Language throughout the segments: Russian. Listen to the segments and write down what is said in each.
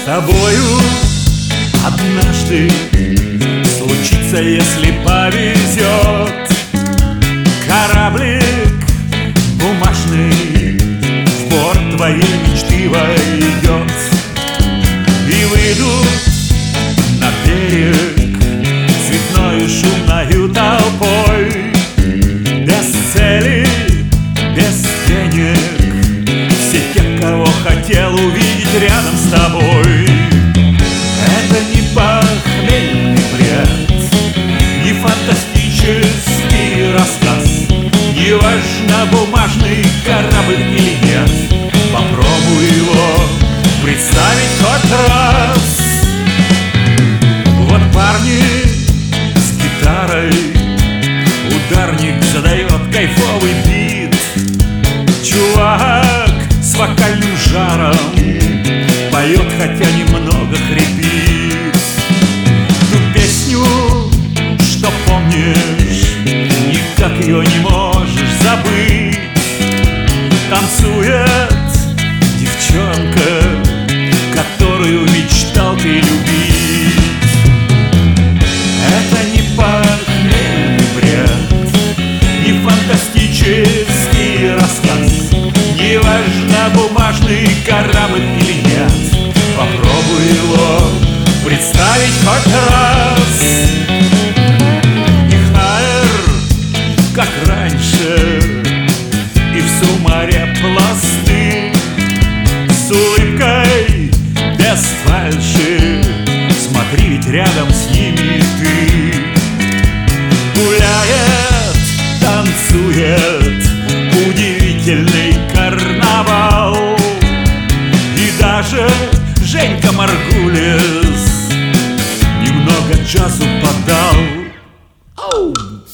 тобою однажды случится, если повезет. Кораблик бумажный в порт твоей мечты войдет, и выйдут на берег цветною шумною толпой. Без цели, без денег, все те, кого хотел увидеть рядом с тобой. Это не похмельный бред, не фантастический рассказ, не важно, бумажный корабль или нет. Попробуй его представить хоть раз. Вот парни с гитарой, ударник задает кайфовый бит, чувак с вокальным жаром поет, хотя немного хрипит. Ту песню, что помнишь, никак ее не можешь забыть. Танцует девчонка, которую мечтал ты любить. Это не похмельный бред, не фантастический рассказ, не важно, бумажный корабль или нет. Попробуй его представить хоть раз. Их аэр, как раньше, и в сумаре пласты, с улыбкой без фальши. Смотри, ведь рядом с ними ты. Гуляет, танцует удивительный карнавал, и даже Женька Маргулис немного джазу подал. Оу!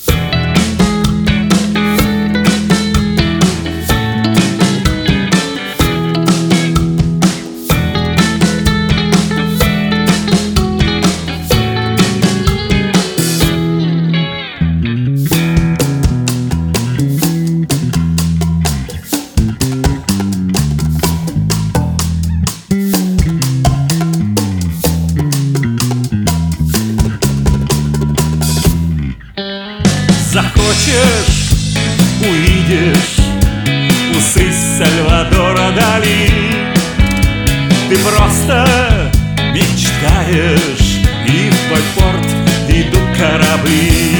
Захочешь — увидишь усы Сальвадора Дали. Ты просто мечтаешь, и в твой порт идут корабли.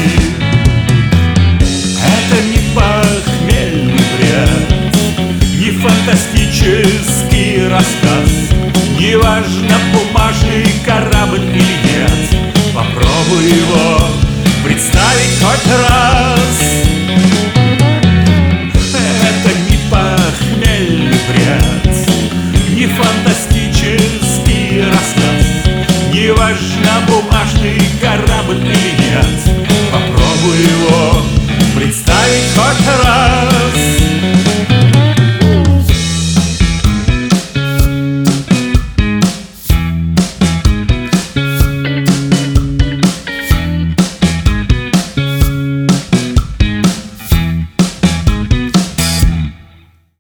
Это не похмельный бред, не фантастический рассказ, не важно, бумажный корабль или нет. Попробуй его представить хоть раз.